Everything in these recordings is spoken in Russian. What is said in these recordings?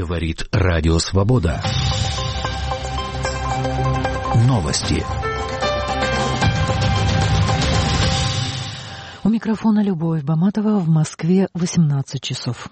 Говорит Радио Свобода. Новости. У микрофона Любовь Баматова. В Москве 18 часов.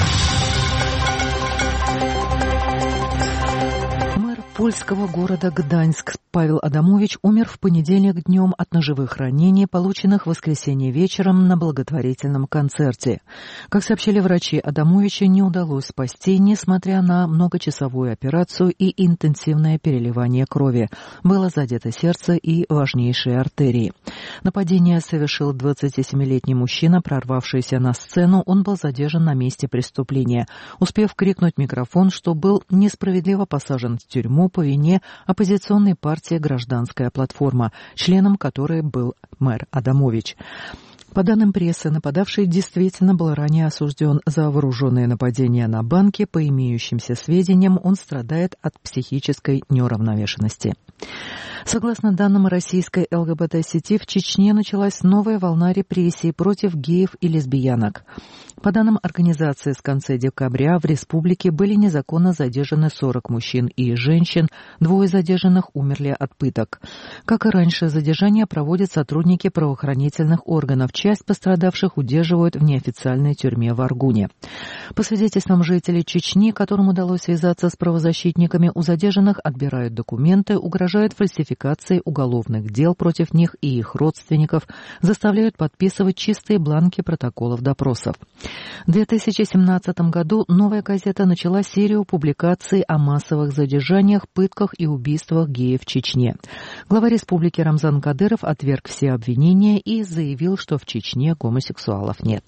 Польского города Гданьск Павел Адамович умер в понедельник днем от ножевых ранений, полученных в воскресенье вечером на благотворительном концерте. Как сообщили врачи, Адамовича не удалось спасти, несмотря на многочасовую операцию и интенсивное переливание крови. Было задето сердце и важнейшие артерии. Нападение совершил 27-летний мужчина, прорвавшийся на сцену. Он был задержан на месте преступления, успев крикнуть в микрофон, что был несправедливо посажен в тюрьму по вине оппозиционной партии «Гражданская платформа», членом которой был мэр Адамович. По данным прессы, нападавший действительно был ранее осужден за вооруженное нападение на банки. По имеющимся сведениям, он страдает от психической неуравновешенности. Согласно данным российской ЛГБТ-сети, в Чечне началась новая волна репрессий против геев и лесбиянок. По данным организации, с конца декабря в республике были незаконно задержаны 40 мужчин и женщин, 2 задержанных умерли от пыток. Как и раньше, задержания проводят сотрудники правоохранительных органов. Часть пострадавших удерживают в неофициальной тюрьме в Аргуне. По свидетельствам жителей Чечни, которым удалось связаться с правозащитниками, у задержанных отбирают документы, угрожают фальсификацией уголовных дел против них и их родственников, заставляют подписывать чистые бланки протоколов допросов. В 2017 году «Новая газета» начала серию публикаций о массовых задержаниях, пытках и убийствах геев в Чечне. Глава республики Рамзан Кадыров отверг все обвинения и заявил, что в Чечне гомосексуалов нет.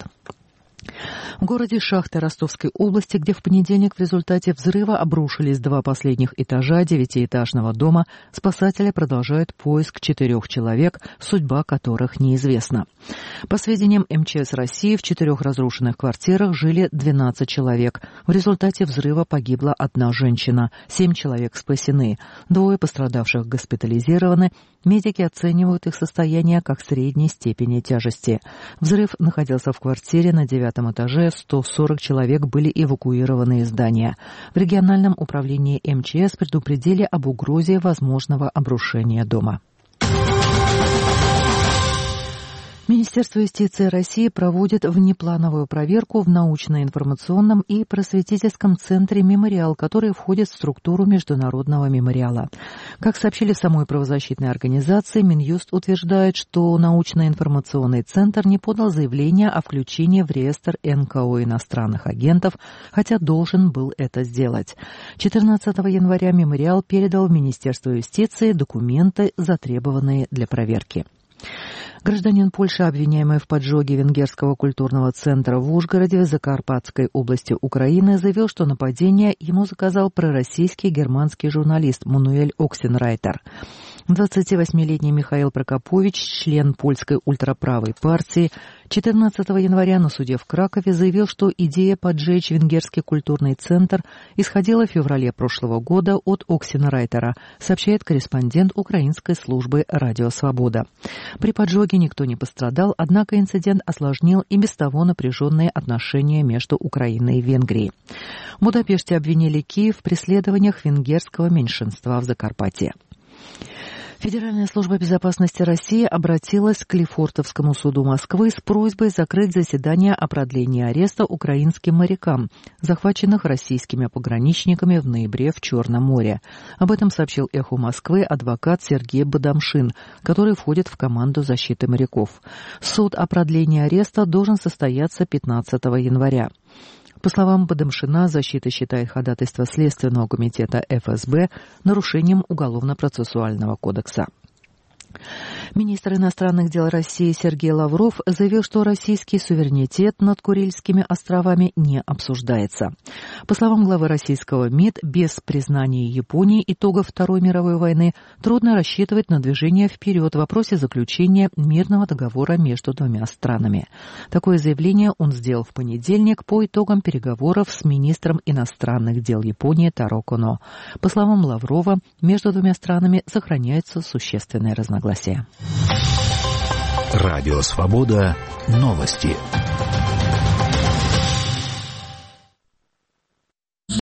В городе Шахта Ростовской области, где в понедельник в результате взрыва обрушились 2 последних этажа 9-этажного дома, спасатели продолжают поиск 4 человек, судьба которых неизвестна. По сведениям МЧС России, в 4 разрушенных квартирах жили 12 человек. В результате взрыва погибла 1 женщина, 7 человек спасены, 2 пострадавших госпитализированы. Медики оценивают их состояние как средней степени тяжести. Взрыв находился в квартире на 9-м этаже, 140 человек были эвакуированы из здания. В региональном управлении МЧС предупредили об угрозе возможного обрушения дома. Министерство юстиции России проводит внеплановую проверку в научно-информационном и просветительском центре «Мемориал», который входит в структуру Международного мемориала. Как сообщили в самой правозащитной организации, Минюст утверждает, что научно-информационный центр не подал заявление о включении в реестр НКО иностранных агентов, хотя должен был это сделать. 14 января «Мемориал» передал в Министерство юстиции документы, затребованные для проверки. Гражданин Польши, обвиняемый в поджоге венгерского культурного центра в Ужгороде в Закарпатской области Украины, заявил, что нападение ему заказал пророссийский германский журналист Мануэль Оксенрайтер. 28-летний Михаил Прокопович, член польской ультраправой партии, 14 января на суде в Кракове заявил, что идея поджечь венгерский культурный центр исходила в феврале прошлого года от Оксенрайтера, сообщает корреспондент украинской службы «Радио Свобода». При поджоге никто не пострадал, однако инцидент осложнил и без того напряженные отношения между Украиной и Венгрией. В Будапеште обвинили Киев в преследованиях венгерского меньшинства в Закарпатье. Федеральная служба безопасности России обратилась к Лефортовскому суду Москвы с просьбой закрыть заседание о продлении ареста украинским морякам, захваченных российскими пограничниками в ноябре в Черном море. Об этом сообщил «Эху Москвы» адвокат Сергей Бадамшин, который входит в команду защиты моряков. Суд о продлении ареста должен состояться 15 января. По словам Бадамшина, защита считает ходатайство Следственного комитета ФСБ нарушением Уголовно-процессуального кодекса. Министр иностранных дел России Сергей Лавров заявил, что российский суверенитет над Курильскими островами не обсуждается. По словам главы российского МИД, без признания Японии итогов Второй мировой войны трудно рассчитывать на движение вперед в вопросе заключения мирного договора между 2 странами. Такое заявление он сделал в понедельник по итогам переговоров с министром иностранных дел Японии Таро Коно. По словам Лаврова, между 2 странами сохраняются существенные разногласия. Радио Свобода. Новости.